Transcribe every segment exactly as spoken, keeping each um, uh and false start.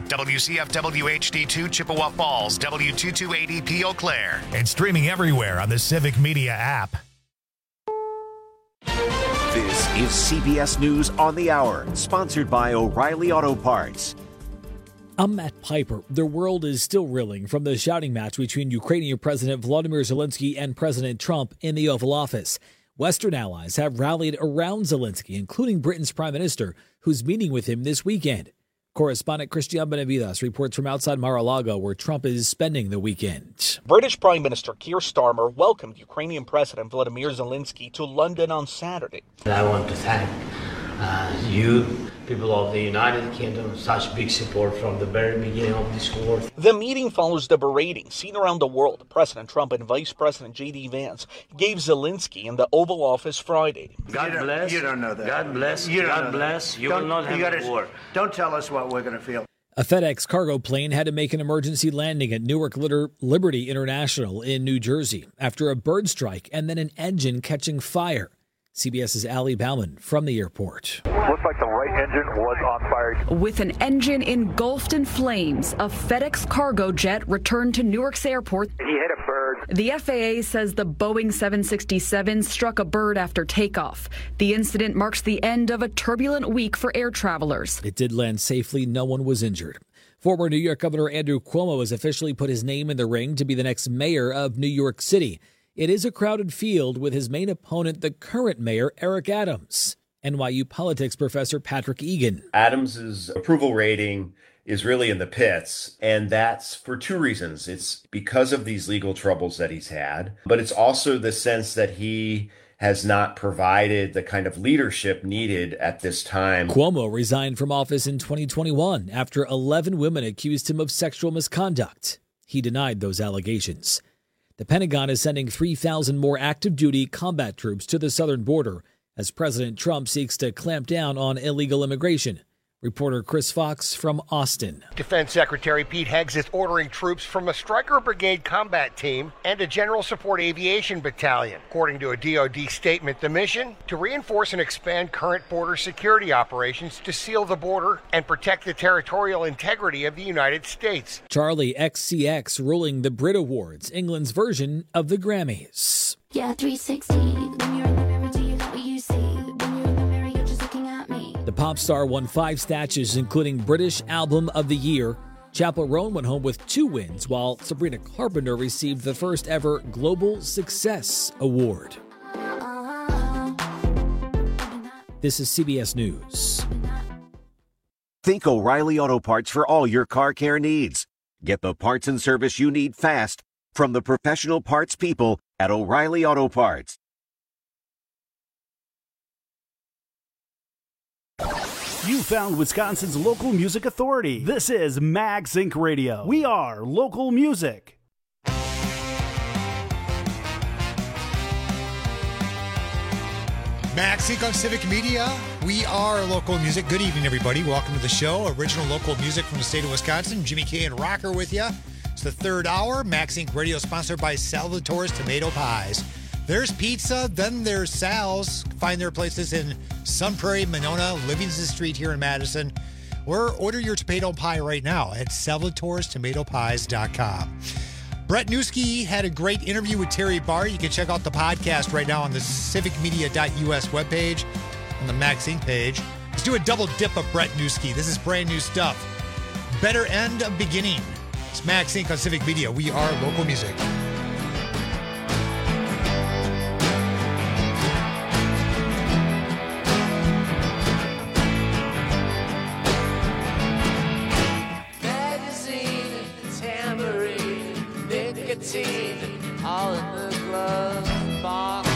W C F W H D two Chippewa Falls, W two two eight E P Eau Claire, and streaming everywhere on the Civic Media app. This is C B S News on the Hour, sponsored by O'Reilly Auto Parts. I'm Matt Piper. The world is still reeling from the shouting match between Ukrainian President Volodymyr Zelensky and President Trump in the Oval Office. Western allies have rallied around Zelensky, including Britain's Prime Minister, who's meeting with him this weekend. Correspondent Christian Benavides reports from outside Mar-a-Lago, where Trump is spending the weekend. British Prime Minister Keir Starmer welcomed Ukrainian President Volodymyr Zelensky to London on Saturday. I want to thank uh, you, people of the United Kingdom, such big support from the very beginning of this war. The meeting follows the berating seen around the world. President Trump and Vice President J D Vance gave Zelensky in the Oval Office Friday. God you bless. You don't know that. God bless. You God bless. You don't, will not you have gotta, a war. Don't tell us what we're going to feel. A FedEx cargo plane had to make an emergency landing at Newark Liberty International in New Jersey after a bird strike and then an engine catching fire. CBS's Ali Bauman from the airport. Looks like the right engine was on fire. With an engine engulfed in flames, a FedEx cargo jet returned to Newark's airport. He hit a bird. The F A A says the Boeing seven sixty-seven struck a bird after takeoff. The incident marks the end of a turbulent week for air travelers. It did land safely. No one was injured. Former New York Governor Andrew Cuomo has officially put his name in the ring to be the next mayor of New York City. It is a crowded field with his main opponent, the current mayor, Eric Adams. N Y U politics professor Patrick Egan. Adams's approval rating is really in the pits, and that's for two reasons. It's because of these legal troubles that he's had, but it's also the sense that he has not provided the kind of leadership needed at this time. Cuomo resigned from office in twenty twenty-one after eleven women accused him of sexual misconduct. He denied those allegations. The Pentagon is sending three thousand more active-duty combat troops to the southern border as President Trump seeks to clamp down on illegal immigration. Reporter Chris Fox from Austin. Defense Secretary Pete Heggs is ordering troops from a Stryker Brigade combat team and a General Support Aviation Battalion. According to a D O D statement, the mission to reinforce and expand current border security operations to seal the border and protect the territorial integrity of the United States. Charlie X C X ruling the Brit Awards, England's version of the Grammys. Yeah, three sixty. When you're in the mirror, do you know what you see? When you're in the mirror, you're just looking at me. The pop star won five statues, including British Album of the Year. Chappell Roan went home with two wins, while Sabrina Carpenter received the first ever Global Success Award. This is C B S News. Think O'Reilly Auto Parts for all your car care needs. Get the parts and service you need fast from the professional parts people at O'Reilly Auto Parts. You found Wisconsin's local music authority. This is MagSync Radio. We are local music. MagSync on Civic Media. We are local music. Good evening, everybody. Welcome to the show. Original local music from the state of Wisconsin. Jimmy K and Rocker with you. It's the third hour. MagSync Radio sponsored by Salvatore's Tomato Pies. There's pizza, then there's Sal's. Find their places in Sun Prairie, Monona, Livingston Street here in Madison. Or order your tomato pie right now at salvatores tomato pies dot com. Brett Newski had a great interview with Terry Barr. You can check out the podcast right now on the civic media dot U S webpage, on the MagSync page. Let's do a double dip of Brett Newski. This is brand new stuff. Better End of Beginning. It's MagSync on Civic Media. We are local music. All in the glove box.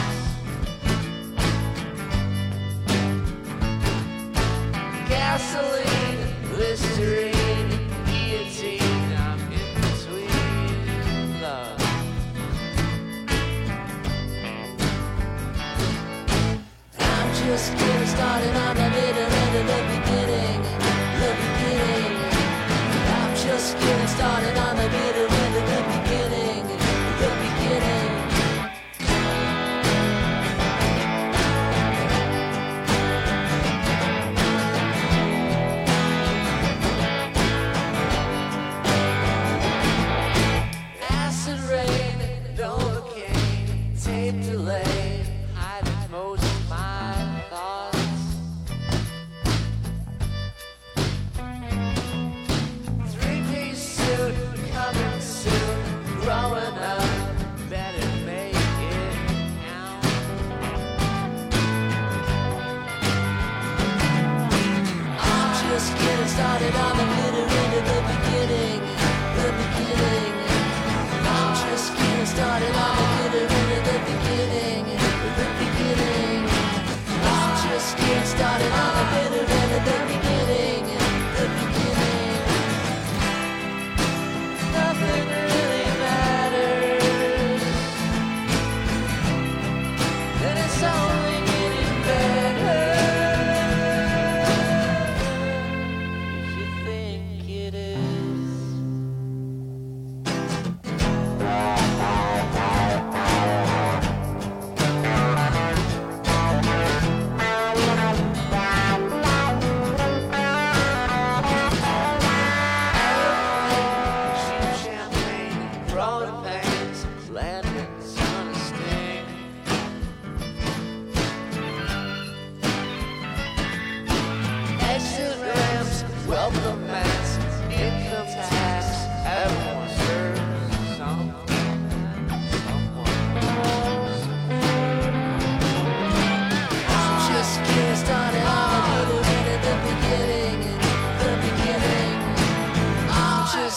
Gasoline, Listerine, guillotine. I'm in between love. I'm just getting started on the middle end of the beginning. The beginning. I'm just getting started on the middle end of the beginning. The beginning.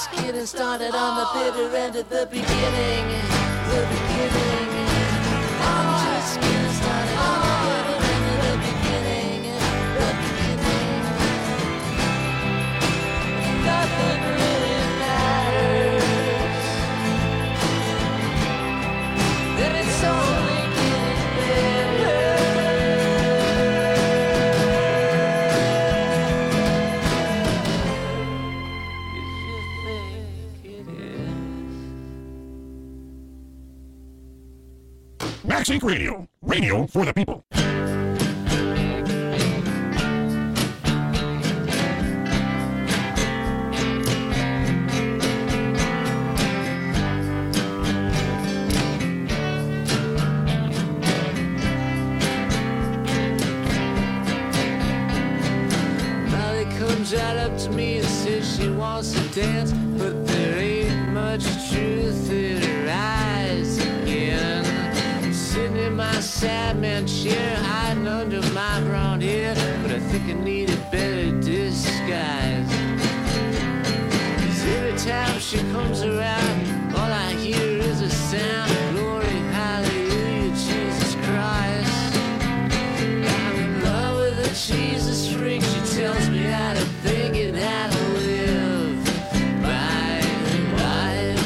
just getting started on the bitter end of the beginning. The beginning. I'm just getting started on the bitter end of the beginning. The beginning. Nothing really matters. And it's only getting better. Max Inc Radio. Radio for the people. Molly comes right up to me and says she wants to dance, but there ain't much truth in her eyes again. Sitting in my Sandman chair, hiding under my brown hair, but I think I need a better disguise. 'Cause every time she comes around, all I hear is a sound, glory, hallelujah, Jesus Christ. I'm in love with a Jesus freak, she tells me how to think and how to live my life.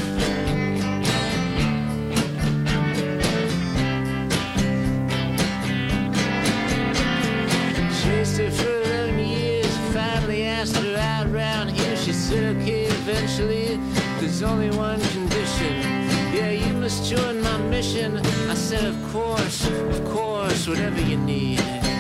Chased her for eleven years, finally asked her out round here. She said, okay, eventually, there's only one condition. Yeah, you must join my mission. I said, of course, of course, whatever you need.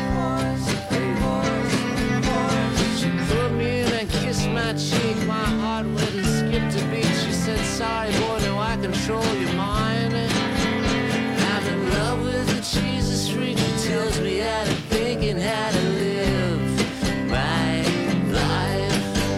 She put me in and kissed my cheek. My heart went and skipped a beat. She said, sorry, boy, no, I control your mind. I'm in love with a Jesus freak. She tells me how to think and how to live my life.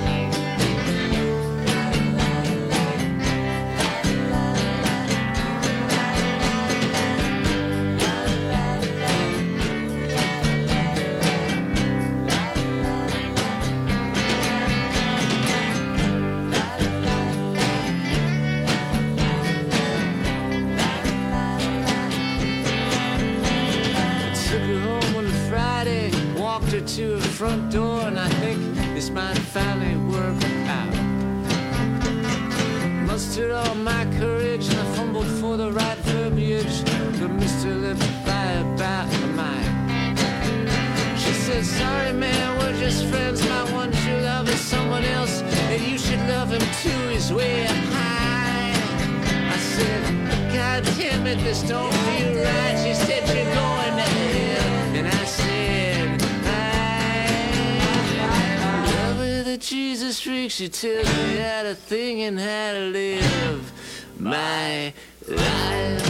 Took her home on Friday, walked her to her front door, and I think this might finally work out. Mustered all my courage, and I fumbled for the right verbiage, but Mister lived by about a mile. She said, sorry man, we're just friends, my one true love is someone else, and you should love him too, he's way up high. I said, God damn it, this don't feel right. She said, you're going to hell. And I said, I'm in love with a Jesus freak. She tells me how to think and how to live my life.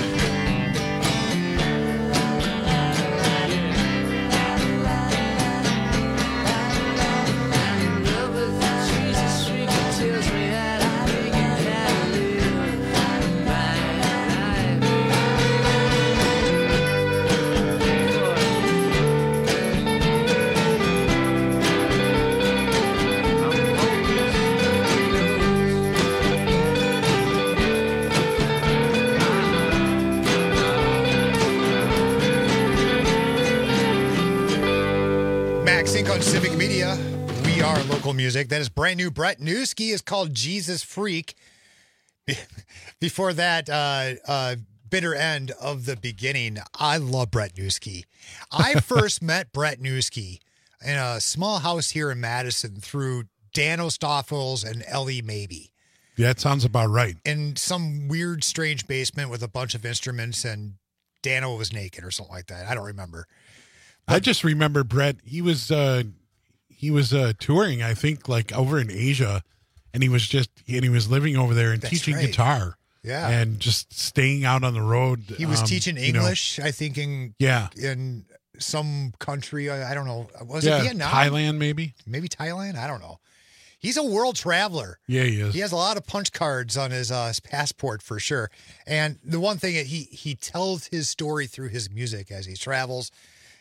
Sync on Civic Media. We are local music. That is brand new. Brett Newski is called Jesus Freak. Before that, uh, uh, bitter end of the beginning. I love Brett Newski. I first met Brett Newski in a small house here in Madison through Dan O'Stoffels and Ellie Maybe. Yeah, that sounds about right. In some weird, strange basement with a bunch of instruments, and Dano was naked or something like that. I don't remember. I just remember Brett. He was uh, he was uh, touring, I think, like over in Asia, and he was just and he was living over there and That's teaching right. guitar. Yeah, and just staying out on the road. He was um, teaching you know. English, I think, in Yeah. in some country. I I don't know. Was Yeah, it Vietnam? Thailand, maybe. Maybe Thailand. I don't know. He's a world traveler. Yeah, he is. He has a lot of punch cards on his, uh, his passport for sure. And the one thing that he he tells his story through his music as he travels.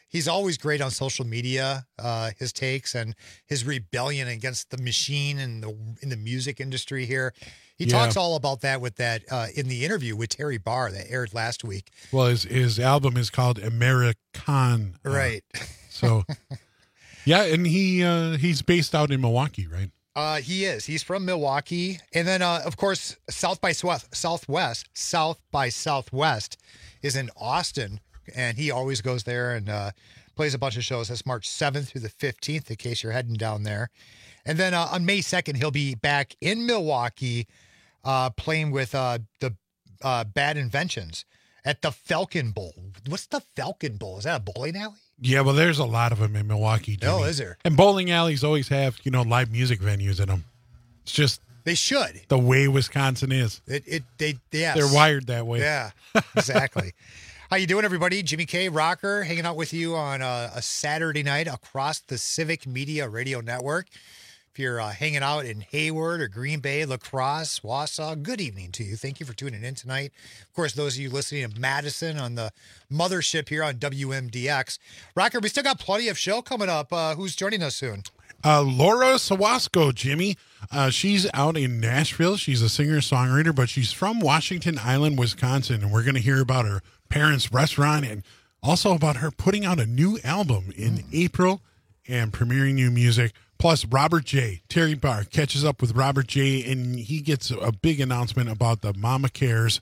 he's always great on social media, uh, his takes and his rebellion against the machine and the in the music industry here. He Yeah. talks all about that with that uh, in the interview with Terry Barr that aired last week. Well, his his album is called American. uh, Right. So, yeah, and he uh, he's based out in Milwaukee, right? Uh, he is. He's from Milwaukee. And then, uh, of course, South by South, Southwest, South by Southwest is in Austin. And he always goes there and uh, plays a bunch of shows. That's March seventh through the fifteenth, in case you're heading down there. And then uh, on May second, he'll be back in Milwaukee uh, playing with uh, the uh, Bad Inventions at the Falcon Bowl. What's the Falcon Bowl? Is that a bowling alley? Yeah, well, there's a lot of them in Milwaukee. Jimmy. Oh, is there? And bowling alleys always have, you know, live music venues in them. It's just They should. the way Wisconsin is. It, it they yes. They're wired that way. Yeah, exactly. How you doing, everybody? Jimmy K. Rocker hanging out with you on a, a Saturday night across the Civic Media Radio Network. If you're uh, hanging out in Hayward or Green Bay, La Crosse, Wausau, good evening to you. Thank you for tuning in tonight. Of course, those of you listening in Madison on the mothership here on W M D X. Rocker, we still got plenty of show coming up. Uh, who's joining us soon? Uh, Laura Sawasco, Jimmy. Uh, she's out in Nashville. She's a singer-songwriter, but she's from Washington Island, Wisconsin, and we're going to hear about her parents' restaurant and also about her putting out a new album in April and premiering new music. Plus, Robert J. Terry Barr catches up with Robert J., and he gets a big announcement about the Mama Cares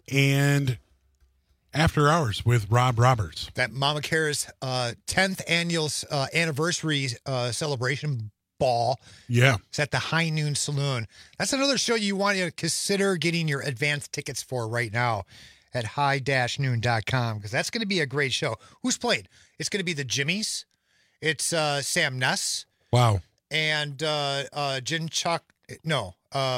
and After Hours with Rob Roberts. That Mama Cares uh, tenth annual uh, anniversary uh, celebration ball. Yeah. It's at the High Noon Saloon. That's another show you want to consider getting your advance tickets for right now at high dash noon dot com, because that's going to be a great show. Who's played? It's going to be the Jimmies. It's uh, Sam Ness. Wow. And uh, uh, Jin Chuck. No. Uh,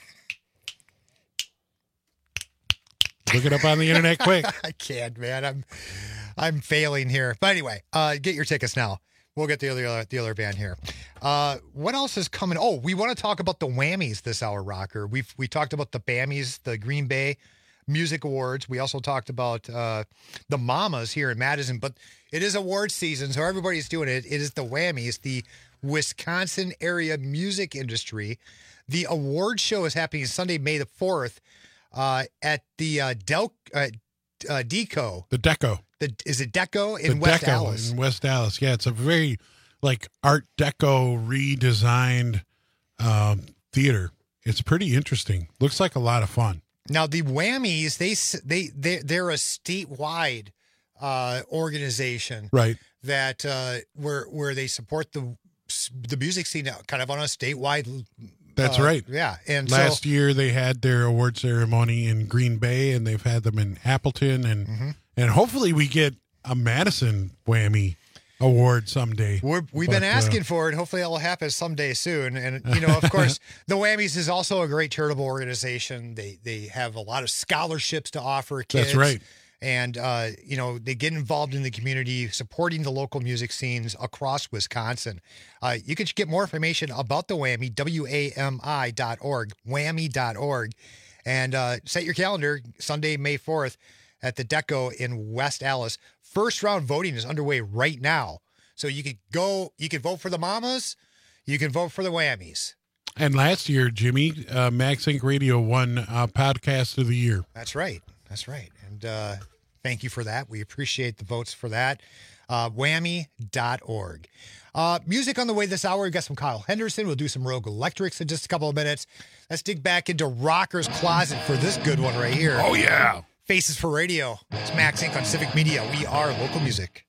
Look it up on the internet quick. I can't, man. I'm I'm failing here. But anyway, uh, get your tickets now. We'll get the other the other band here. Uh, what else is coming? Oh, we want to talk about the Whammies this hour, Rocker. We've we talked about the Bammies, the Green Bay Music Awards. We also talked about uh, the Mamas here in Madison. But it is award season, so everybody's doing it. It is the Whammies, the Wisconsin area music industry. The award show is happening Sunday, May the fourth. Uh, at the uh, Del uh, uh, Deco. The Deco. The is it Deco in the West Deco Dallas? in West Dallas. Yeah, it's a very like Art Deco redesigned um, theater. It's pretty interesting. Looks like a lot of fun. Now the Whammies, they they they they're a statewide uh, organization, right? That uh, where where they support the the music scene kind of on a statewide. That's uh, right. Yeah. And last so, year they had their award ceremony in Green Bay, and they've had them in Appleton, and mm-hmm. and hopefully we get a Madison Whammy award someday. We're, we've but, been asking uh, for it. Hopefully that will happen someday soon. And, you know, of course, the Whammies is also a great charitable organization. They they have a lot of scholarships to offer kids. That's right. And, uh, you know, they get involved in the community, supporting the local music scenes across Wisconsin. Uh, you can get more information about the Whammy, W A M I dot org, whammy dot org. And uh, set your calendar, Sunday, May fourth, at the Deco in West Allis. First round voting is underway right now. So you could go, you can vote for the Mamas, you can vote for the Whammies. And last year, Jimmy, uh, Max Inc Radio won uh, Podcast of the Year. That's right. That's right. And uh, thank you for that. We appreciate the votes for that. Uh, whammy dot org. Uh, music on the way this hour. We've got some Kyle Henderson. We'll do some Rogue Electrics in just a couple of minutes. Let's dig back into Rocker's Closet for this good one right here. Oh, yeah. Faces for Radio. It's Max Incorporated on Civic Media. We are local music.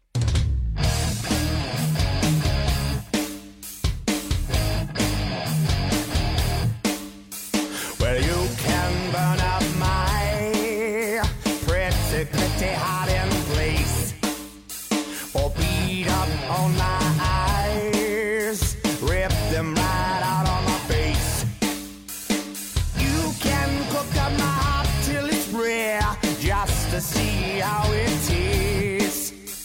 Well, you can burn up my pretty, pretty hiding place, or beat up on my eyes, rip them right out on my face. You can cook up my heart till it's rare, just to see how it tastes.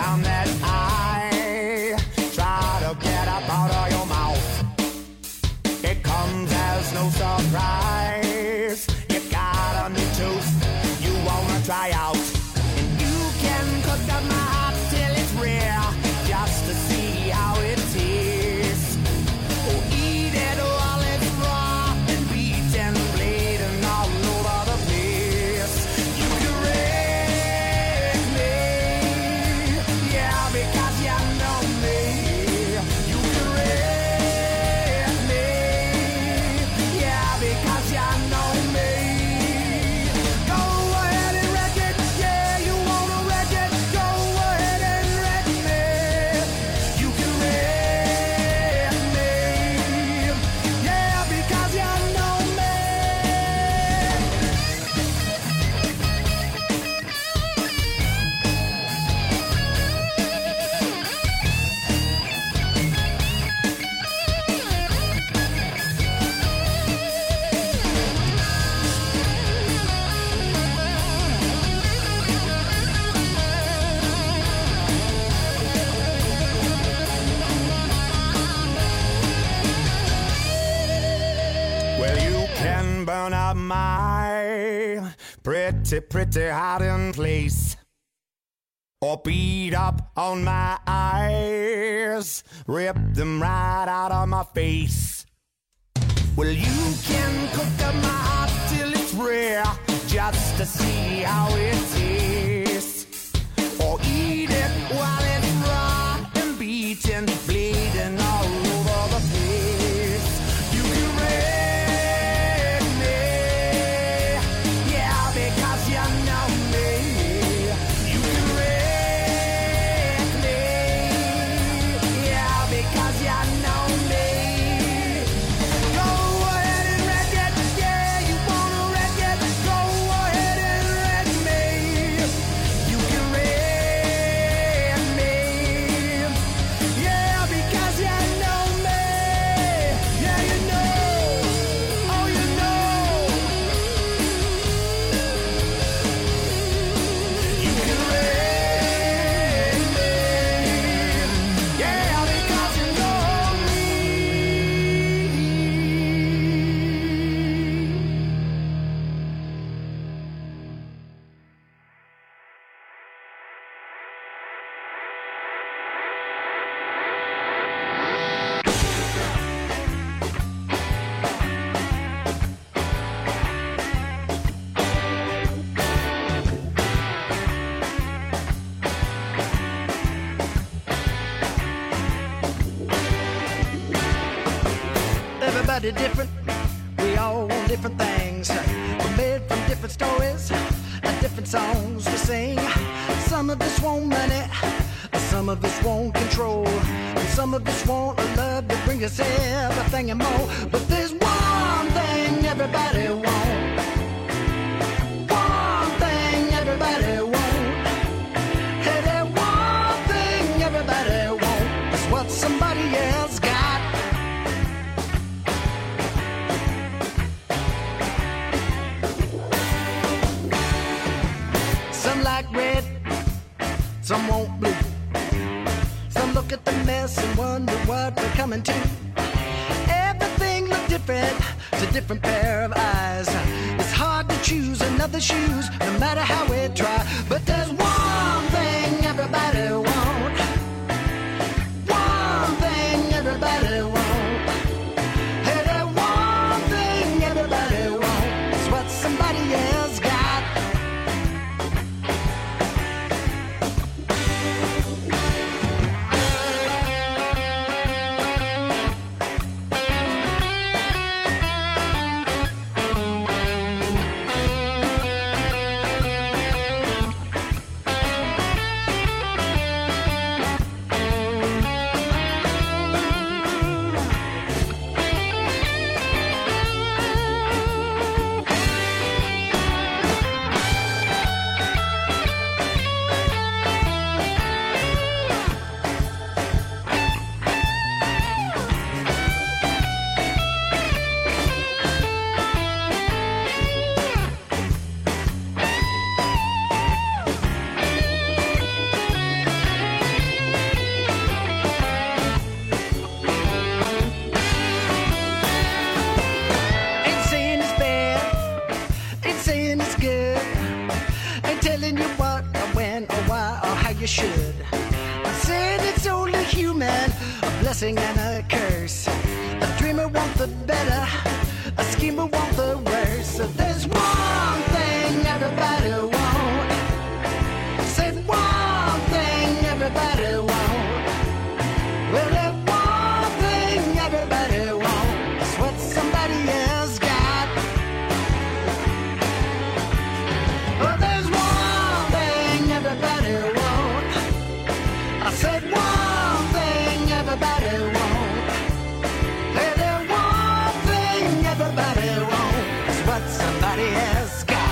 time that I try to get up out of your mouth, it comes as no surprise. You got a new tooth you wanna try out, and you can cook up my heart till it's rare, just to see how it tastes. Oh, eat it while it's raw and beaten, bleeding all over the place. You can wreck me, yeah, because you know me. You can wreck me, yeah, because you know me. Go ahead and wreck it, yeah, you wanna wreck it. Go ahead and wreck me. You can wreck me, yeah, because you know me. Well, you can burn up my pretty, pretty hiding place, or beat up on my eyes, rip them right out of my face. Well, you can cook up my heart till it's rare, just to see how it tastes, or eat it while it's raw and beaten, bleeding all over the place. You can wreck me, yeah, because you know me. You can wreck me, yeah, because you know me. Go ahead and wreck it, yeah, you wanna wreck it. Go ahead and wreck me. You can wreck me, yeah, because you know me. Yeah, you know, oh, you know. You can wreck me, yeah, because you know me. Everybody different, we all want different things. We're made from different stories and different songs we sing. Some of us want money, some of us want control, and some of us want a love that brings us everything and more. But there's one thing everybody wants, one thing everybody wants. Hey, that one thing everybody wants is what somebody else got. Some like red, some want blue. Some look at the mess and wonder what we're coming to. Everything looks different to different pair of eyes. It's hard to choose another shoes, no matter how we try. But there's one thing everybody wants, one thing everybody wants. Hey, that one thing everybody wants is what somebody else got. should. I said it's only human, a blessing and a curse. A dreamer wants the better, a schemer wants the worse. So there's one thing everybody wants. Said one thing everybody wants. Well, that one thing everybody wants is what somebody else got. Well, there's one thing everybody wants. I said one thing everybody wants. Hey, there's one thing everybody wants is what somebody else got.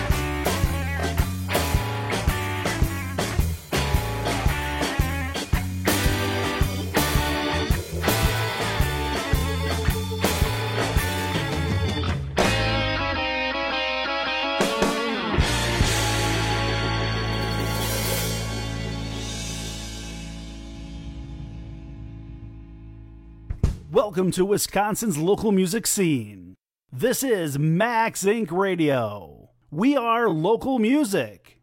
Welcome to Wisconsin's local music scene. This is Max Inc Radio. We are local music.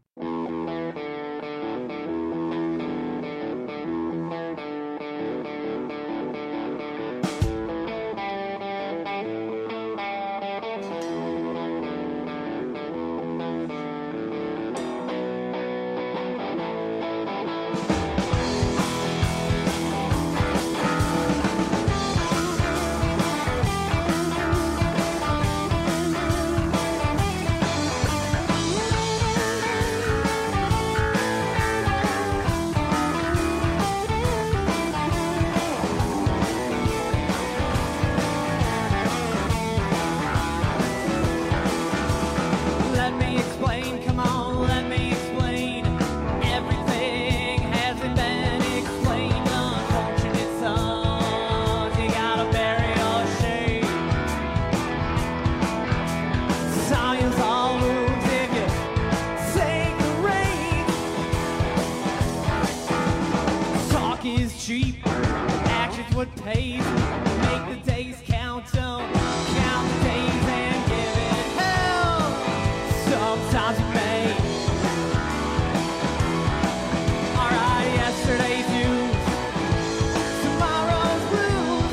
Let me explain, come on, let me explain. Everything hasn't been explained. Unfortunate sons, you gotta bury your shame. Science all moves if you take the reins. Talk is cheap, action's what pays. Make the days count, don't count the days and give it hell. Sometimes it may. Alright, yesterday's news, tomorrow's blues.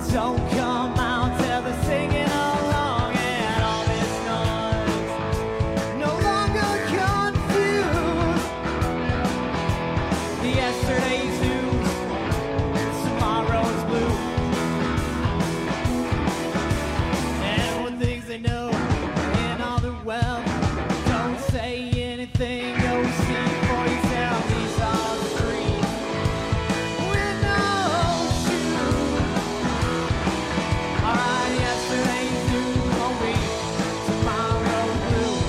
Don't come out, tell the singing along, and all this noise no longer confused. Yesterday's news, tomorrow's blue, and one things they know in all the well, don't say anything, go see for yourself. These are the streets with no shoes. Alright, yesterday's news won't be tomorrow's blue.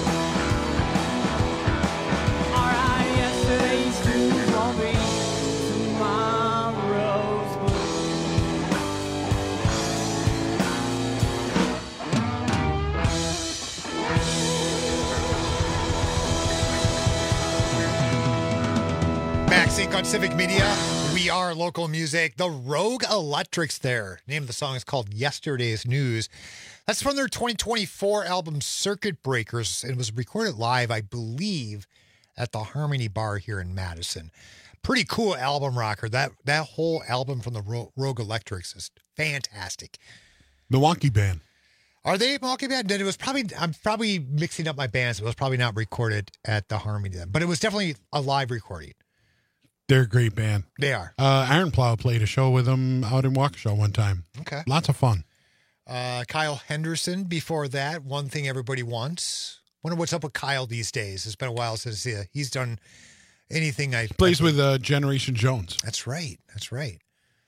Alright, yesterday's news won't be tomorrow's Max Inc on Civic Media. We are local music. The Rogue Electrics there. Name of the song is called Yesterday's News. That's from their twenty twenty-four album Circuit Breakers. It was recorded live, I believe, at the Harmony Bar here in Madison. Pretty cool album, Rocker. That that whole album from the Ro- Rogue Electrics is fantastic. Milwaukee band. Are they a Milwaukee band? Then it was probably, I'm probably mixing up my bands. It was probably not recorded at the Harmony then, but it was definitely a live recording. They're a great band. They are. Uh, Iron Plow played a show with them out in Waukesha one time. Okay. Lots of fun. Uh, Kyle Henderson before that. One Thing Everybody Wants. Wonder what's up with Kyle these days. It's been a while since uh, he's done anything. I Plays with uh, Generation Jones. That's right. That's right.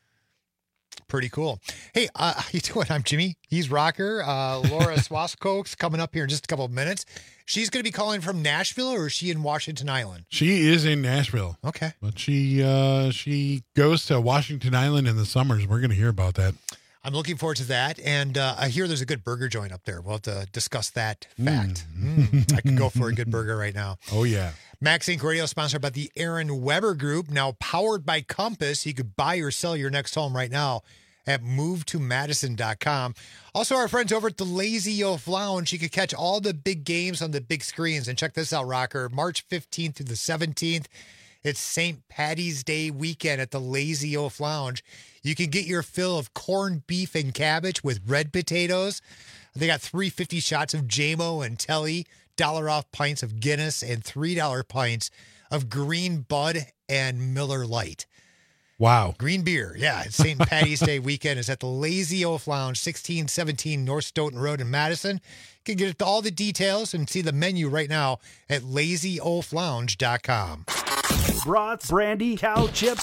Pretty cool. Hey, uh, how you doing? I'm Jimmy. He's Rocker. Uh, Laura Swasko's coming up here in just a couple of minutes. She's going to be calling from Nashville, or is she in Washington Island? She is in Nashville. Okay. But she uh, she goes to Washington Island in the summers. We're going to hear about that. I'm looking forward to that. And uh, I hear there's a good burger joint up there. We'll have to discuss that fact. Mm. Mm, I could go for a good burger right now. Oh, yeah. Max Inc Radio sponsored by the Aaron Weber Group, now powered by Compass. You could buy or sell your next home right now at move to madison dot com. Also, our friends over at the Lazy Oaf Lounge, you can catch all the big games on the big screens. And check this out, Rocker. March fifteenth through the seventeenth, it's Saint Patty's Day weekend at the Lazy Oaf Lounge. You can get your fill of corned beef and cabbage with red potatoes. They got three fifty shots of J M O and Telly, dollar off pints of Guinness, and three dollar pints of Green Bud and Miller Lite. Wow. Green beer. Yeah. Saint Patty's Day weekend is at the Lazy Oaf Lounge, sixteen seventeen North Stoughton Road in Madison. You can get all the details and see the menu right now at lazy oaf lounge dot com. Brats, brandy, cow chips,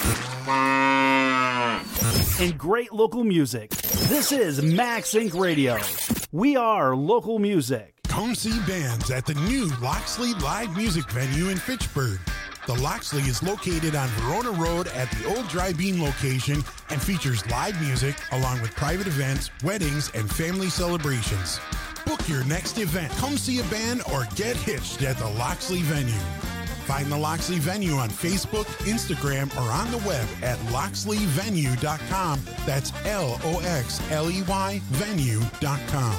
and great local music. This is Max Inc Radio. We are local music. Come see bands at the new Loxley Live Music Venue in Fitchburg. The Loxley is located on Verona Road at the old Dry Bean location and features live music along with private events, weddings, and family celebrations. Book your next event. Come see a band or get hitched at the Loxley venue. Find the Loxley venue on Facebook, Instagram, or on the web at loxley venue dot com. That's L O X L E Y venue dot com.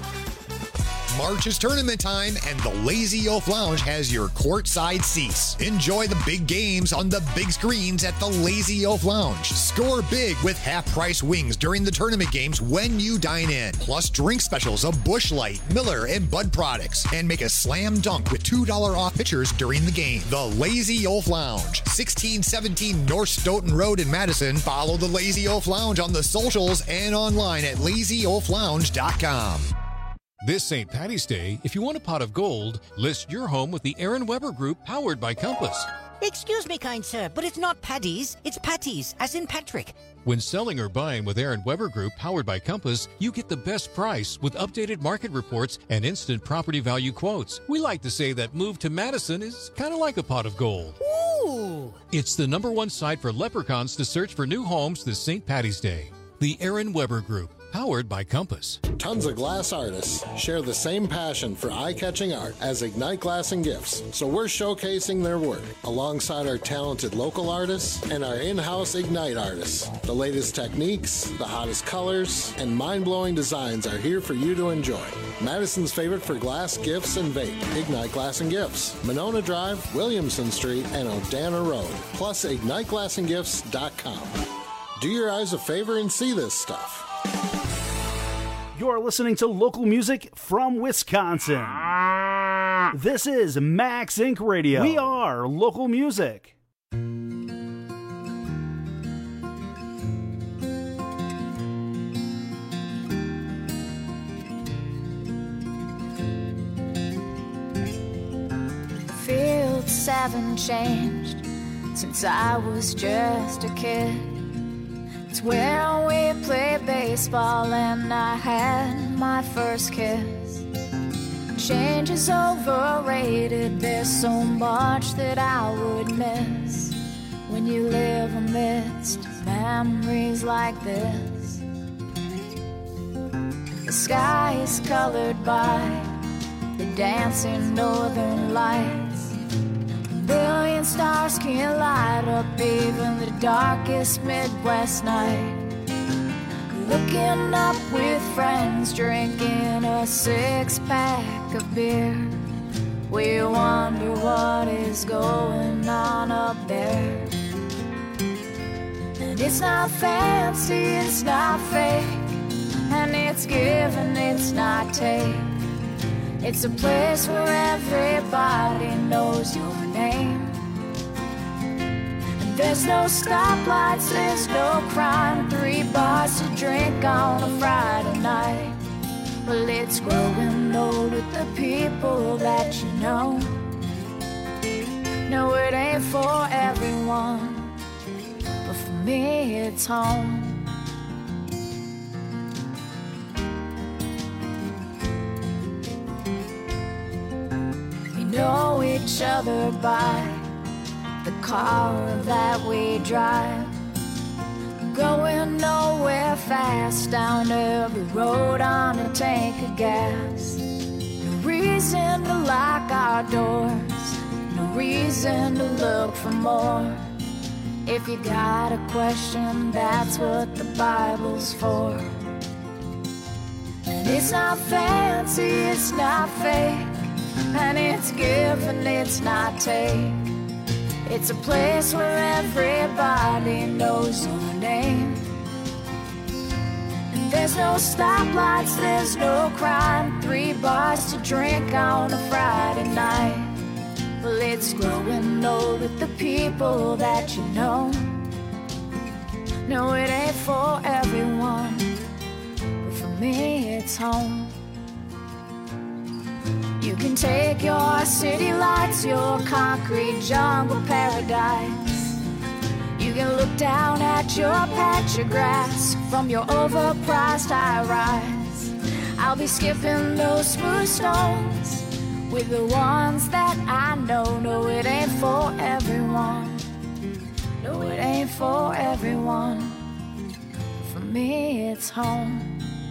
March is tournament time, and the Lazy Oaf Lounge has your courtside seats. Enjoy the big games on the big screens at the Lazy Oaf Lounge. Score big with half-price wings during the tournament games when you dine in. Plus drink specials of Busch Light, Miller, and Bud products. And make a slam dunk with two dollars off pitchers during the game. The Lazy Oaf Lounge, sixteen seventeen North Stoughton Road in Madison. Follow the Lazy Oaf Lounge on the socials and online at lazy oaf lounge dot com. This Saint Patty's Day, if you want a pot of gold, list your home with the Aaron Weber Group, powered by Compass. Excuse me, kind sir, but it's not Paddy's, it's Patty's, as in Patrick. When selling or buying with Aaron Weber Group, powered by Compass, you get the best price with updated market reports and instant property value quotes. We like to say that Move to Madison is kind of like a pot of gold. Ooh! It's the number one site for leprechauns to search for new homes this Saint Patty's Day. The Aaron Weber Group, powered by Compass. Tons of glass artists share the same passion for eye-catching art as Ignite Glass and Gifts, so we're showcasing their work alongside our talented local artists and our in-house Ignite artists. The latest techniques, the hottest colors, and mind-blowing designs are here for you to enjoy. Madison's favorite for glass, gifts, and vape, Ignite Glass and Gifts, Monona Drive, Williamson Street, and Odana Road, plus ignite glass and gifts dot com. do your eyes a favor and see this stuff. You're listening to local music from Wisconsin. This is Max Incorporated. Radio. We are local music. Fields haven't changed since I was just a kid. It's where we played baseball and I had my first kiss. Change is overrated, there's so much that I would miss when you live amidst memories like this. The sky is colored by the dancing northern lights. A billion stars can light up even the darkest Midwest night. Looking up with friends, drinking a six-pack of beer. We wonder what is going on up there. And it's not fancy, it's not fake, and it's give and it's not take. It's a place where everybody knows your name. There's no stoplights, there's no crime, three bars to drink on a Friday night. Well, it's growing old with the people that you know. No, it ain't for everyone, but for me it's home. We know each other by the car that we drive, going nowhere fast down every road on a tank of gas. No reason to lock our doors, no reason to look for more. If you got a question, that's what the Bible's for. And it's not fancy, it's not fake, and it's give and it's not take. It's a place where everybody knows your name. And there's no stoplights, there's no crime, three bars to drink on a Friday night. Well, it's growing old with the people that you know. No, it ain't for everyone, but for me it's home. You can take your city lights, your concrete jungle paradise. You can look down at your patch of grass from your overpriced high-rise. I'll be skipping those smooth stones with the ones that I know. No, it ain't for everyone. No, it ain't for everyone. For me, it's home.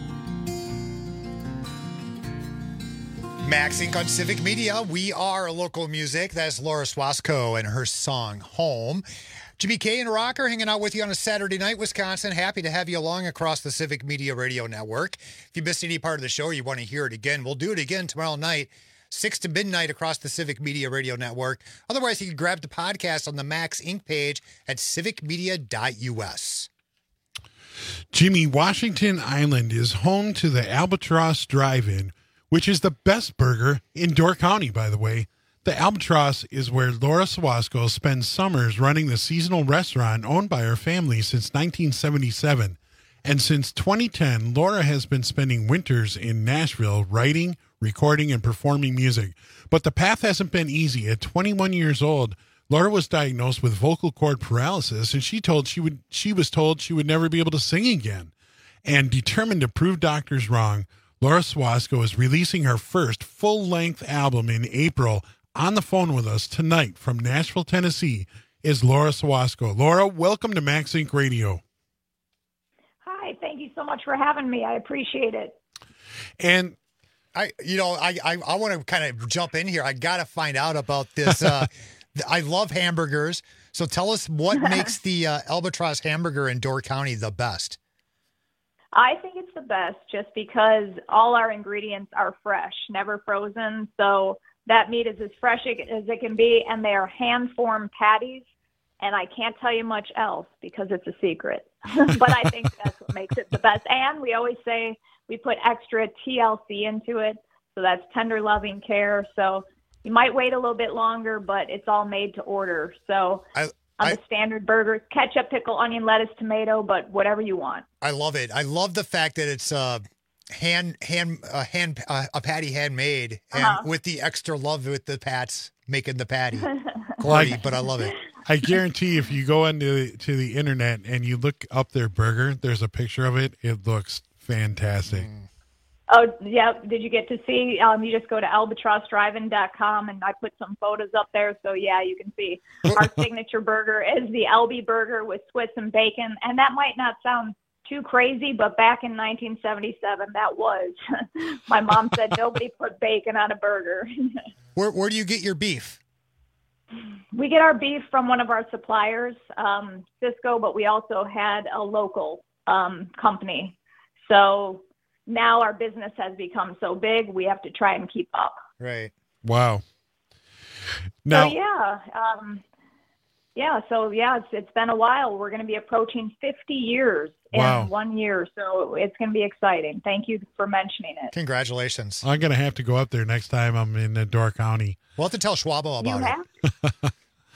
Max Inc on Civic Media. We are local music. That's Laura Swasco and her song Home. Jimmy K and Rocker hanging out with you on a Saturday night, Wisconsin. Happy to have you along across the Civic Media Radio Network. If you missed any part of the show or you want to hear it again, we'll do it again tomorrow night, six to midnight across the Civic Media Radio Network. Otherwise, you can grab the podcast on the Max Inc page at civic media dot u s. Jimmy, Washington Island is home to the Albatross Drive-In, which is the best burger in Door County, by the way. The Albatross is where Laura Swasco spends summers running the seasonal restaurant owned by her family since nineteen seventy-seven. And since twenty ten, Laura has been spending winters in Nashville writing, recording, and performing music. But the path hasn't been easy. At twenty-one years old, Laura was diagnosed with vocal cord paralysis, and she told she would she was told she would never be able to sing again. And determined to prove doctors wrong, Laura Swasco is releasing her first full-length album in April. On the phone with us tonight from Nashville, Tennessee, is Laura Swasco. Laura, welcome to Max Inc Radio. Hi, thank you so much for having me. I appreciate it. And I, you know, I, I, I want to kind of jump in here. I got to find out about this. Uh, I love hamburgers. So tell us what makes the uh, Albatross hamburger in Door County the best. I think it's the best just because all our ingredients are fresh, never frozen. So that meat is as fresh as it can be, and they are hand-formed patties, and I can't tell you much else because it's a secret. but I think that's what makes it the best. And we always say we put extra T L C into it. So that's tender loving care. So you might wait a little bit longer, but it's all made to order. So I, on I, the standard burgers, ketchup, pickle, onion, lettuce, tomato, but whatever you want. I love it. I love the fact that it's uh, hand hand uh, hand uh, a patty handmade, and Uh-huh. with the extra love with the Pats making the patty. Corny, but I love it. I guarantee if you go into to the internet and you look up their burger, there's a picture of it. It looks fantastic. Mm. Oh, yeah. Did you get to see? Um, you just go to albatross driving dot com, and I put some photos up there. So, yeah, you can see our signature burger is the L B burger with Swiss and bacon. And that might not sound too crazy, but back in nineteen seventy-seven, that was. My mom said nobody put bacon on a burger. Where where do you get your beef? We get our beef from one of our suppliers, um, Cisco, but we also had a local um, company. So now our business has become so big, we have to try and keep up. Right. Wow. Now, so, yeah. Um, yeah. So, yeah, it's, it's been a while. We're going to be approaching fifty years Wow. in one year. So it's going to be exciting. Thank you for mentioning it. Congratulations. I'm going to have to go up there next time I'm in uh, Door County. We'll have to tell Schwabo about You it. have?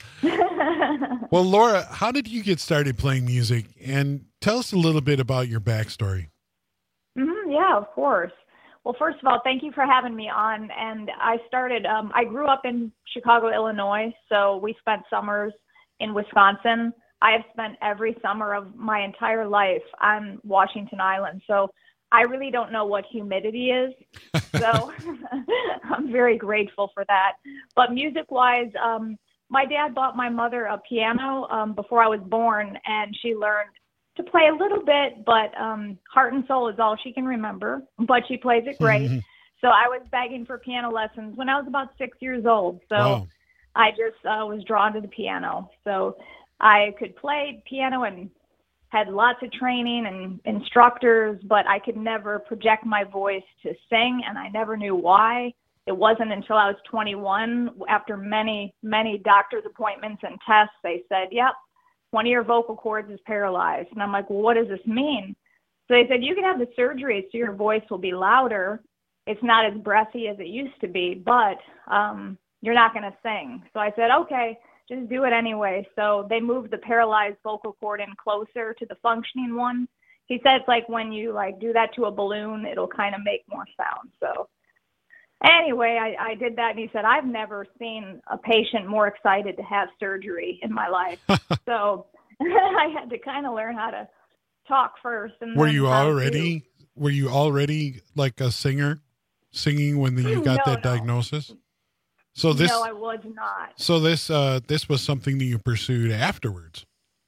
Well, Laura, how did you get started playing music? And tell us a little bit about your backstory. Mm-hmm, yeah, of course. Well, first of all, thank you for having me on. And I started, um, I grew up in Chicago, Illinois, so we spent summers in Wisconsin. I have spent every summer of my entire life on Washington Island, so I really don't know what humidity is. So I'm very grateful for that. But music-wise, um, my dad bought my mother a piano um, before I was born, and she learned to play a little bit, but um, heart and soul is all she can remember, but she plays it great. So I was begging for piano lessons when I was about six years old. So Wow. I just uh, was drawn to the piano. So I could play piano and had lots of training and instructors, but I could never project my voice to sing, and I never knew why. It wasn't until I was twenty-one, after many, many doctor's appointments and tests, they said, yep, one of your vocal cords is paralyzed. And I'm like, well, what does this mean? So they said, you can have the surgery so your voice will be louder. It's not as breathy as it used to be, but um, you're not going to sing. So I said, okay, just do it anyway. So they moved the paralyzed vocal cord in closer to the functioning one. He said it's like when you like do that to a balloon, it'll kind of make more sound. So anyway, I, I did that, and he said, I've never seen a patient more excited to have surgery in my life. So I had to kind of learn how to talk first. And Were then you how already, to- were you already like a singer, singing when you got No, that no. diagnosis? So this, No, I was not. so this, uh, this was something that you pursued afterwards.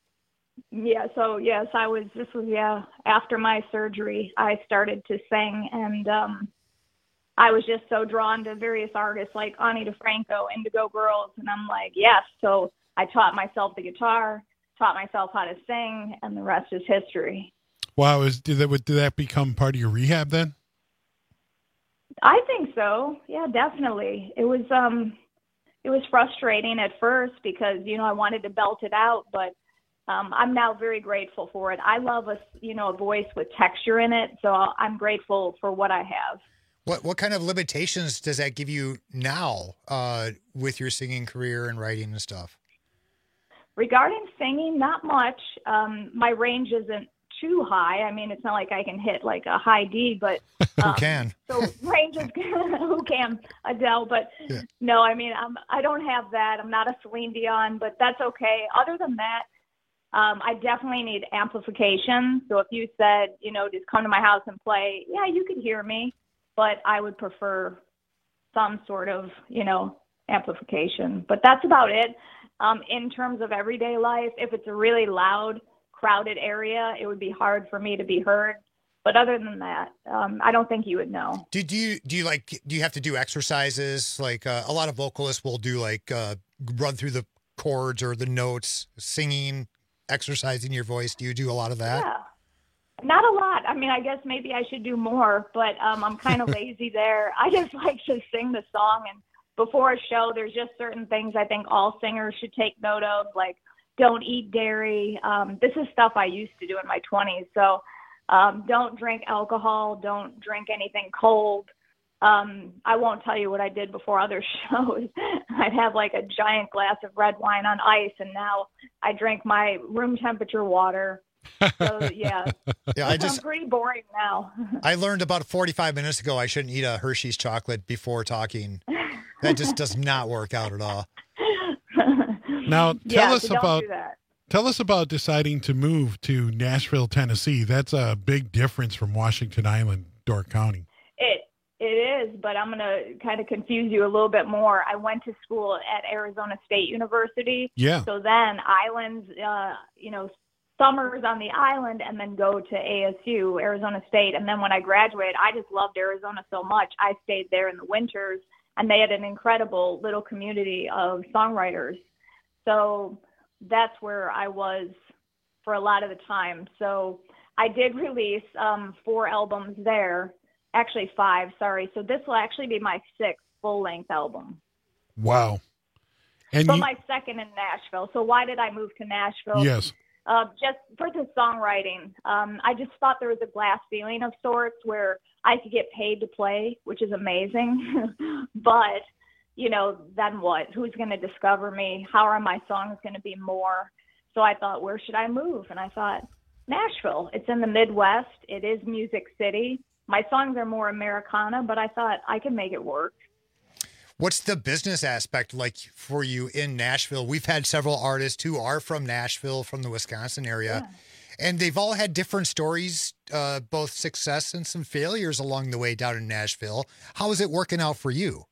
Yeah, so yes, I was, this was, yeah, after my surgery, I started to sing, and um, I was just so drawn to various artists like Ani DeFranco, Indigo Girls, and I'm like, yes. So I taught myself the guitar, taught myself how to sing, and the rest is history. Wow. Is, did that, did that become part of your rehab then? I think so. Yeah, definitely. It was, um, it was frustrating at first because, you know, I wanted to belt it out, but Um, I'm now very grateful for it. I love a, you know, a voice with texture in it, so I'm grateful for what I have. What what kind of limitations does that give you now uh, with your singing career and writing and stuff? Regarding singing, not much. Um, my range isn't too high. I mean, it's not like I can hit like a high D, but um, Who can? So range is who can Adele, but Yeah. no, I mean, I'm, I don't have that. I'm not a Celine Dion, but that's okay. Other than that, Um, I definitely need amplification. So if you said, you know, just come to my house and play, yeah, you could hear me, but I would prefer some sort of, you know, amplification. But that's about it. Um, in terms of everyday life, if it's a really loud, crowded area, it would be hard for me to be heard. But other than that, um, I don't think you would know. Do, do you do you like do you have to do exercises like uh, a lot of vocalists will do like uh, run through the chords or the notes, singing, exercising your voice? Do you do a lot of that? Yeah, not a lot. I mean, I guess maybe I should do more, but um, I'm kind of lazy there. I just like to sing the song, and before a show, there's just certain things I think all singers should take note of, like don't eat dairy. Um, this is stuff I used to do in my twenties. So um, don't drink alcohol. Don't drink anything cold. Um, I won't tell you what I did before other shows. I'd have like a giant glass of red wine on ice, and now I drink my room temperature water. So yeah, yeah, I just I'm pretty boring now. I learned about forty-five minutes ago I shouldn't eat a Hershey's chocolate before talking. That just does not work out at all. Now tell yeah, us so don't about do that. tell us about deciding to move to Nashville, Tennessee. That's a big difference from Washington Island, Door County. It it is, but I'm gonna kind of confuse you a little bit more. I went to school at Arizona State University. Yeah. So then islands, uh, you know, summers on the island, and then go to A S U, Arizona State. And then when I graduated, I just loved Arizona so much. I stayed there in the winters, and they had an incredible little community of songwriters. So that's where I was for a lot of the time. So I did release um, four albums there, actually five, sorry. So this will actually be my sixth full-length album. Wow. And but you, my second in Nashville. So why did I move to Nashville? yes. Uh, just for the songwriting. Um, I just thought there was a glass ceiling of sorts where I could get paid to play, which is amazing. But, you know, then what? Who's going to discover me? How are my songs going to be more? So I thought, where should I move? And I thought, Nashville. It's in the Midwest. It is Music City. My songs are more Americana, but I thought I could make it work. What's the business aspect like for you in Nashville? We've had several artists who are from Nashville, from the Wisconsin area, yeah. and they've all had different stories, uh, both success and some failures along the way down in Nashville. How is it working out for you?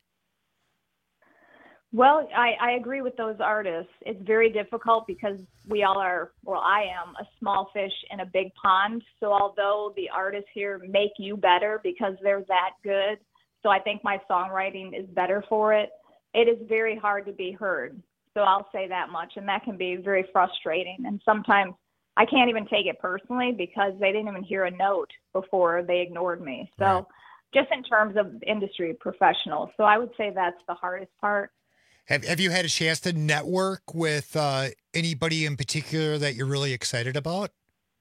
Well, I, I agree with those artists. It's very difficult because we all are, well, I am a small fish in a big pond. So although the artists here make you better because they're that good, so I think my songwriting is better for it, it is very hard to be heard. So I'll say that much. And that can be very frustrating. And sometimes I can't even take it personally because they didn't even hear a note before they ignored me. So right. Just in terms of industry professionals. So I would say that's the hardest part. Have Have you had a chance to network with uh, anybody in particular that you're really excited about?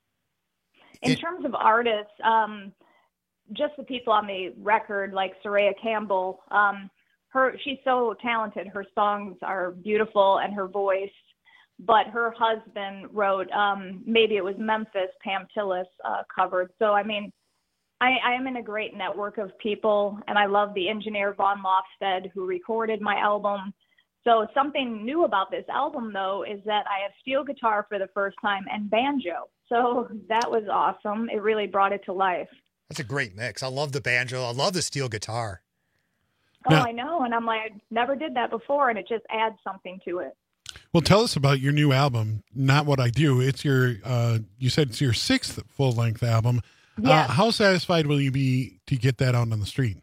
In it, terms of artists, um, just the people on the record, like Soraya Campbell, um, her she's so talented. Her songs are beautiful and her voice. But her husband wrote, um, maybe it was Memphis, Pam Tillis uh, covered. So, I mean, I, I am in a great network of people, and I love the engineer Vaughn Lofsted who recorded my album. So something new about this album, though, is that I have steel guitar for the first time and banjo. So that was awesome. It really brought it to life. That's a great mix. I love the banjo. I love the steel guitar. Oh, now, I know. And I'm like, I never did that before, and it just adds something to it. Well, tell us about your new album, Not What I Do. It's your, uh, you said it's your sixth full-length album. Yes. Uh, how satisfied will you be to get that out on the street?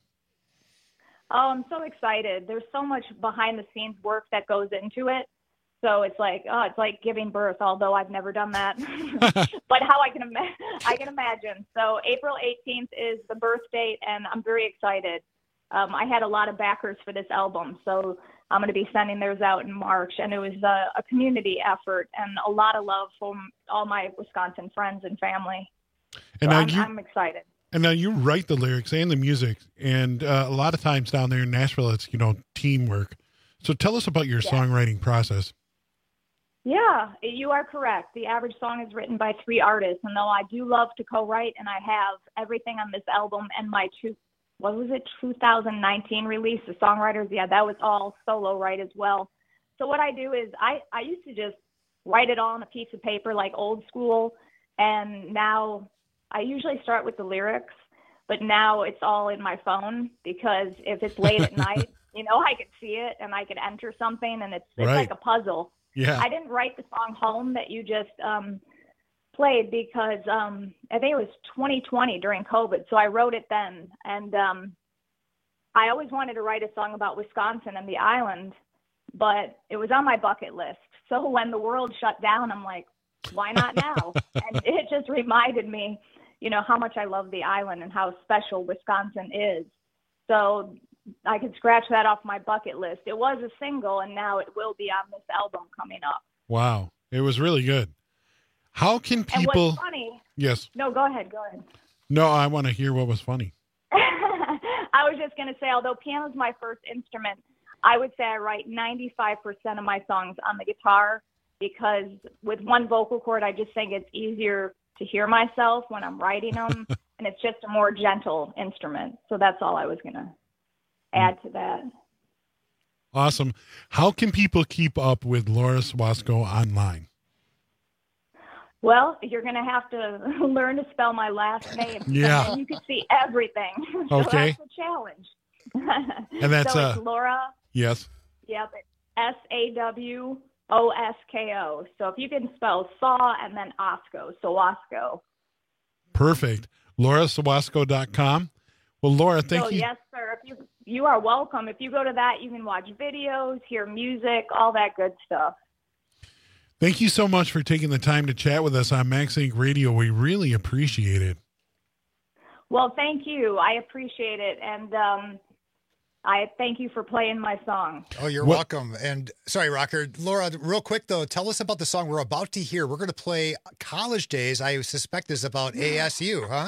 Oh, I'm so excited. There's so much behind-the-scenes work that goes into it. So it's like, oh, it's like giving birth, although I've never done that. But how I can, ima- I can imagine. So April eighteenth is the birth date, and I'm very excited. Um, I had a lot of backers for this album, so I'm going to be sending theirs out in March. And it was a, a community effort and a lot of love from all my Wisconsin friends and family. And so now I'm, you, I'm excited. And now you write the lyrics and the music. And uh, a lot of times down there in Nashville, it's, you know, teamwork. So tell us about your yeah. songwriting process. Yeah, you are correct. The average song is written by three artists. And though I do love to co-write, and I have everything on this album and my two, what was it, two thousand nineteen release, the songwriters, yeah, that was all solo write as well. So what I do is I, I used to just write it all on a piece of paper like old school. And now I usually start with the lyrics, but now it's all in my phone because if it's late at night, you know, I could see it and I could enter something and it's, it's right. like a puzzle. Yeah. I didn't write the song Home that you just um, played because um, I think it was twenty twenty during COVID. So I wrote it then. And um, I always wanted to write a song about Wisconsin and the island, but it was on my bucket list. So when the world shut down, I'm like, why not now? And it just reminded me, you know, how much I love the island and how special Wisconsin is. So I could scratch that off my bucket list. It was a single, and now it will be on this album coming up. Wow. It was really good. How can And people? what's funny? Yes. No, go ahead. Go ahead. No, I want to hear what was funny. I was just going to say, although piano is my first instrument, I would say I write ninety-five percent of my songs on the guitar because with one vocal cord, I just think it's easier to hear myself when I'm writing them, and it's just a more gentle instrument. So that's all I was going to add to that. Awesome. How can people keep up with Laura Swasco online? Well, you're going to have to learn to spell my last name. Yeah. And you can see everything. So Okay. that's a challenge. And that's, so it's uh, Laura. Yes. Yep. It's S A W O S K O. So if you can spell saw and then Osco, Sawasco. Perfect. Laura Swasco dot com. Well, Laura, thank so, you. yes, sir. If you, you are welcome. If you go to that, you can watch videos, hear music, all that good stuff. Thank you so much for taking the time to chat with us on Max Inc Radio. We really appreciate it. Well, thank you. I appreciate it. And um, I thank you for playing my song. Oh, you're What- welcome. And sorry, Rocker. Laura, real quick, though, tell us about the song we're about to hear. We're going to play College Days. I suspect is about A S U, huh?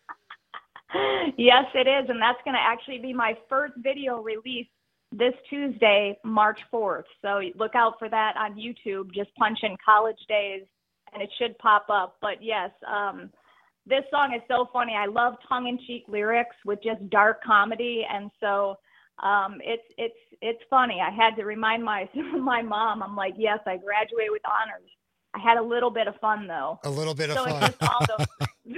Yes, it is. And that's going to actually be my first video release this Tuesday, March fourth. So look out for that on YouTube. Just punch in College Days and it should pop up. But yes, um, this song is so funny. I love tongue-in-cheek lyrics with just dark comedy. And so um, it's, it's, it's funny. I had to remind my, my mom, I'm like, yes, I graduated with honors. I had a little bit of fun though. A little bit of so fun. It's just all the,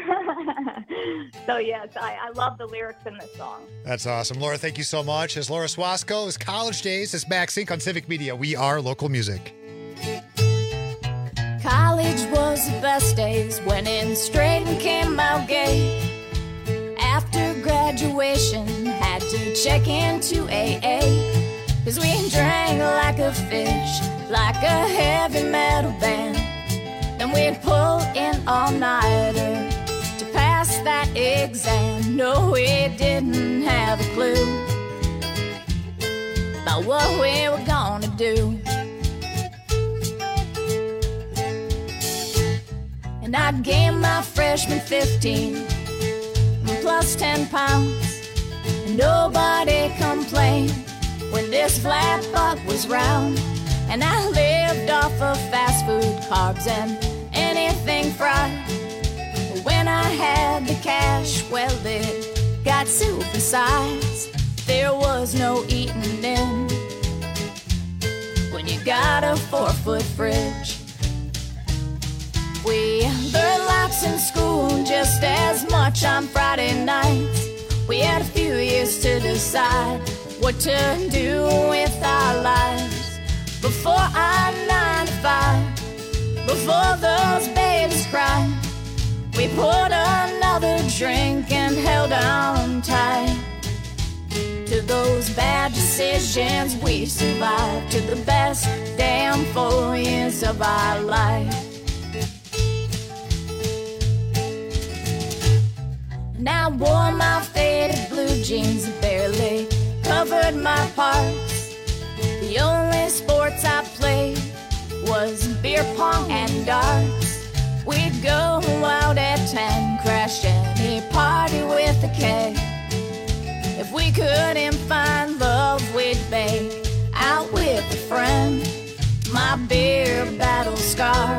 so yes, I, I love the lyrics in this song. That's awesome. Laura, thank you so much. As Laura Swasco is College Days. It's Max Inc on Civic Media. We are local music. College was the best days when in straight and came out gay. After graduation, had to check into A A. Cause we drank like a fish, like a heavy metal band. Then we'd pull in all-nighter to pass that exam. No, we didn't have a clue about what we were gonna do. And I gained my freshman fifteen plus ten pounds, and nobody complained when this flat buck was round. And I lived off of fast food, carbs, and anything fried. But when I had the cash, well, it got supersized. There was no eating in when you got a four-foot fridge. We learned lots in school, just as much on Friday nights. We had a few years to decide what to do with our lives. Before our nine to five, before those babies cried, we poured another drink and held on tight to those bad decisions. We survived to the best damn four years of our life. And I wore my faded blue jeans that barely covered my parts. The only sports I played was beer pong and darts. We'd go out at ten, crash any party with a keg. If we couldn't find love, we'd bake out with a friend. My beer battle scar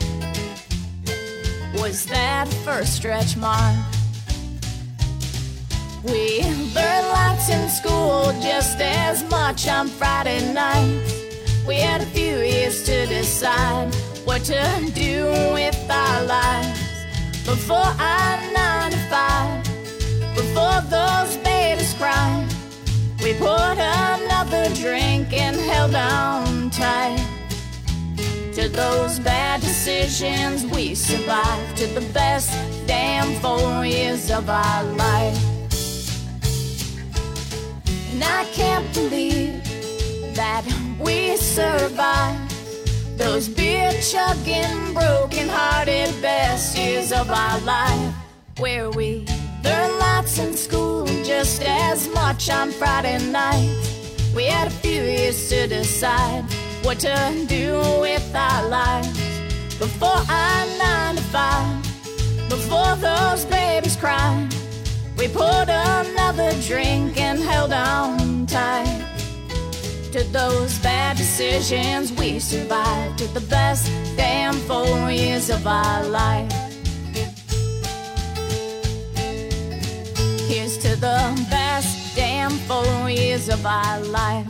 was that first stretch mark. We learned lots in school, just as much on Friday nights. We had a few years to decide what to do with our lives. Before our nine to five, before those babies cried, we poured another drink and held on tight to those bad decisions. We survived to the best damn four years of our life. And I can't believe that we survived those beer-chugging, broken-hearted best years of our life, where we learned lots in school, just as much on Friday nights. We had a few years to decide what to do with our lives. Before our nine to five, before those babies cry, we poured another drink and held on tight to those bad decisions we survived, to the best damn four years of our life. Here's to the best damn four years of our life.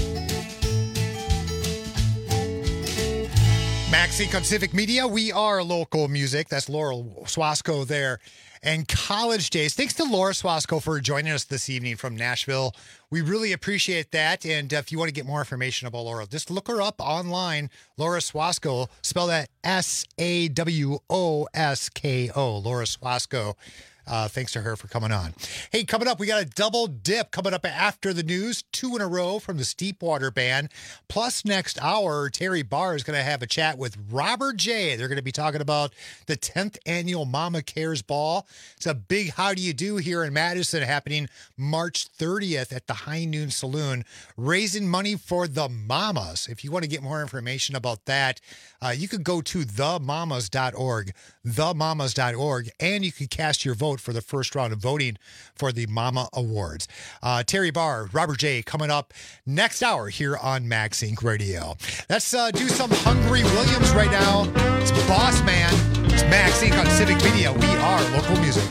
Max Inc on Civic Media. We are local music. That's Laurel Swasco there. And College Days. Thanks to Laura Swasco for joining us this evening from Nashville. We really appreciate that. And if you want to get more information about Laura, just look her up online. Laura Swasco. Spell that S A W O S K O. Laura Swasco. Uh, thanks to her for coming on. Hey, coming up, we got a double dip coming up after the news, two in a row from the Steepwater Band. Plus, next hour, Terry Barr is going to have a chat with Robert J. They're going to be talking about the tenth annual Mama Cares Ball. It's a big how do you do here in Madison, happening March thirtieth at the High Noon Saloon, raising money for the mamas. If you want to get more information about that, uh, you could go to the mamas dot org, the mamas dot org, and you can cast your vote for the first round of voting for the Mama Awards. Uh, Terry Barr, Robert J. coming up next hour here on Max Inc Radio. Let's uh, do some Hungry Williams right now. It's Boss Man. It's Max Inc on Civic Media. We are local music.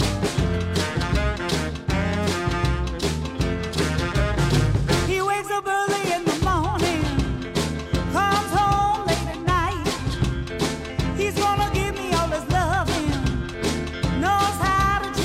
He wakes up early in the morning, comes home late at night. He's gonna give me all his loving, knows how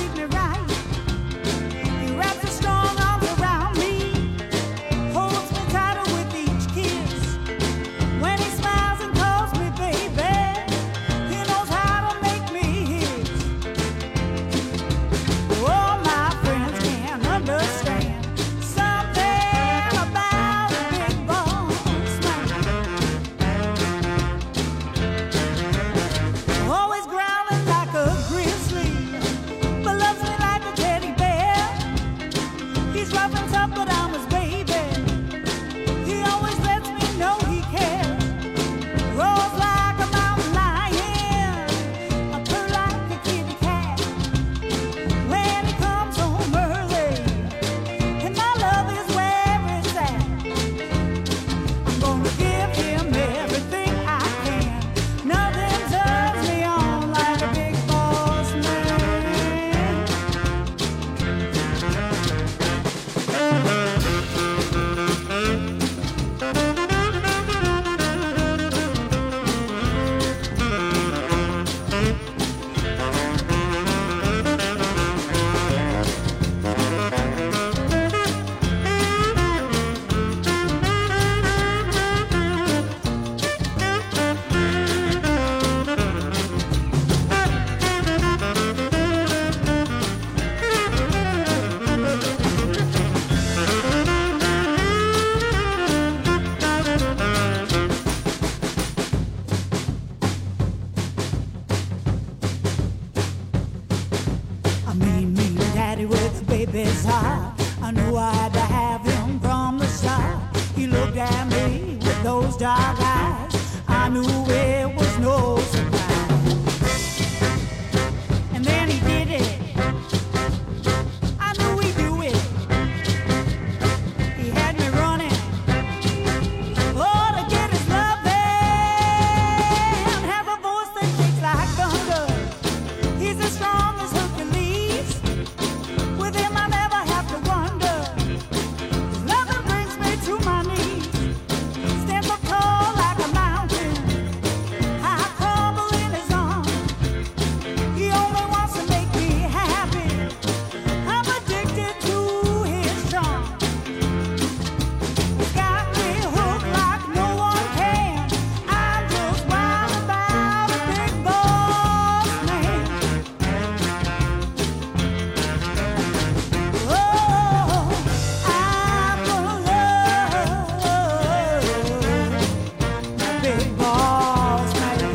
I knew I had to have him from the start. He looked at me with those dark eyes. I knew it was no surprise. And then he did it. I knew he'd do it. He had me running. Oh, to get his love and have a voice that shakes like thunder. He's as strong as Hercules. With him I never have to wonder. His loving brings me to my knees. Stands up tall like a mountain. I crumble in his arms. He only wants to make me happy. I'm addicted to his charm. He's got me hooked like no one can. I'm just wild about a big boss man. Oh, I'm gonna love my big boss man.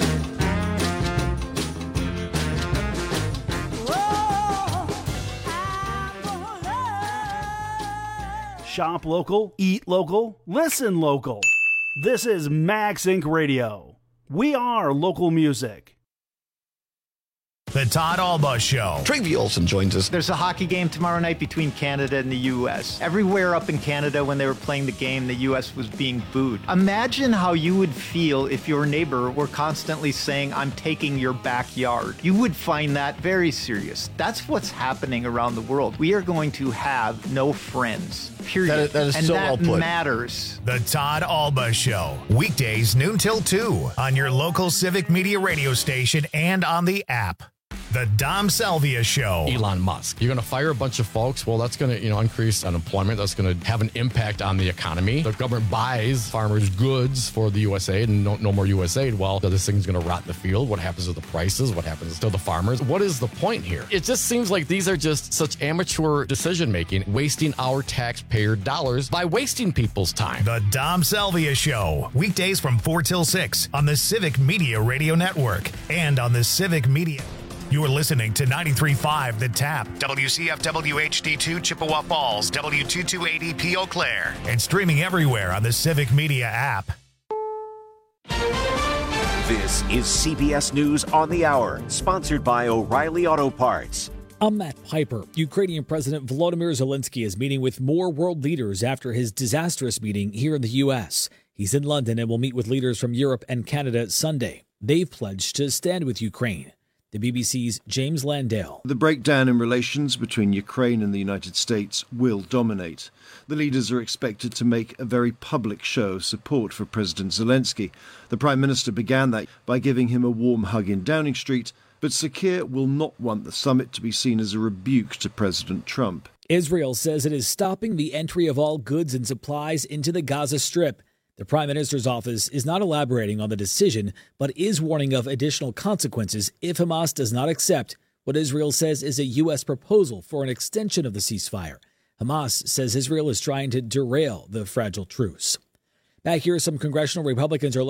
Oh, I'm gonna love. Shop local, eat local, listen local. This is Max Inc Radio. We are local music. The Todd Alba Show. Travie Olsen joins us. There's a hockey game tomorrow night between Canada and the U S. Everywhere up in Canada when they were playing the game, the U S was being booed. Imagine how you would feel if your neighbor were constantly saying, I'm taking your backyard. You would find that very serious. That's what's happening around the world. We are going to have no friends. Period. That is, that is and so that well put. matters. The Todd Alba Show. Weekdays noon till two on your local Civic Media radio station and on the app. The Dom Salvia Show. Elon Musk. You're going to fire a bunch of folks. Well, that's going to, you know, increase unemployment. That's going to have an impact on the economy. The government buys farmers' goods for the U S A and no, no more U S aid. Well, this thing's going to rot in the field. What happens to the prices? What happens to the farmers? What is the point here? It just seems like these are just such amateur decision making, wasting our taxpayer dollars by wasting people's time. The Dom Salvia Show. Weekdays from four till six on the Civic Media Radio Network and on the Civic Media. You are listening to ninety-three point five The Tap, W C F W H D two Chippewa Falls, W two two eight zero P Eau Claire, and streaming everywhere on the Civic Media app. This is C B S News on the Hour, sponsored by O'Reilly Auto Parts. I'm Matt Piper. Ukrainian President Volodymyr Zelensky is meeting with more world leaders after his disastrous meeting here in the U S. He's in London and will meet with leaders from Europe and Canada Sunday. They've pledged to stand with Ukraine. The B B C's James Landale. The breakdown in relations between Ukraine and the United States will dominate. The leaders are expected to make a very public show of support for President Zelensky. The Prime Minister began that by giving him a warm hug in Downing Street, but Sir Keir will not want the summit to be seen as a rebuke to President Trump. Israel says it is stopping the entry of all goods and supplies into the Gaza Strip. The Prime Minister's office is not elaborating on the decision, but is warning of additional consequences if Hamas does not accept what Israel says is a U S proposal for an extension of the ceasefire. Hamas says Israel is trying to derail the fragile truce. Back here, some congressional Republicans are looking